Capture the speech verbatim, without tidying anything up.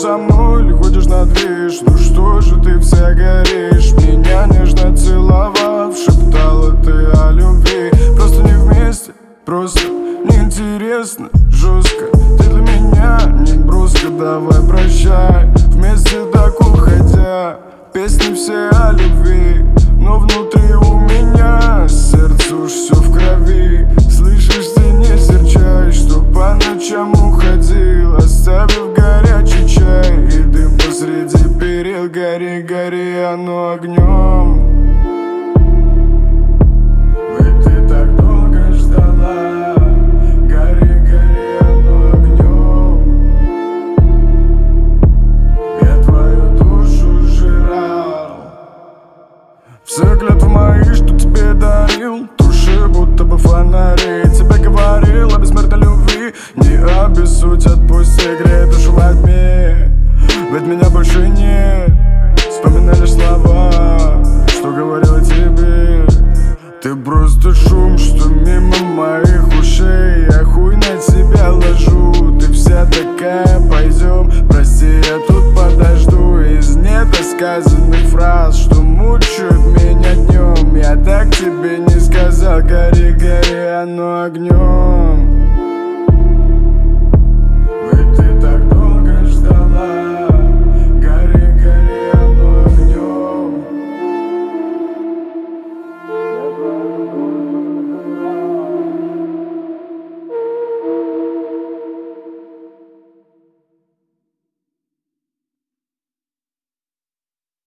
со мной или ходишь на движ? Ну что же ты вся горишь? Меня нежно целовав, шептала ты о любви. Просто не вместе, просто неинтересно, жестко. Ты для меня не броска, давай прощай. Вместе так уходя, песни все о любви. Но внутри у меня сердце уж все в крови. Слышишь, ты не серчай, что по ночам уходил, оставив горячий чай и дым посреди перил. Гори, гори, оно огнем. Ведь ты так долго ждала. Гори, гори, оно огнем. Я твою душу сжирал. Все клятвы мои, что тебе дарил, туши будто бы фонари. Тебе говорил о бессмертной любви, не обессудь, отпусти, грей душу во тьме. Ведь меня больше нет, вспоминай лишь слова, что говорила тебе. Ты просто шум, что мимо моих ушей. Я хуй на тебя ложу, ты вся такая, пойдем. Прости, я тут подожду. Из недосказанных фраз, что мучают меня днем, я так тебе не сказал. Гори, гори, оно огнем.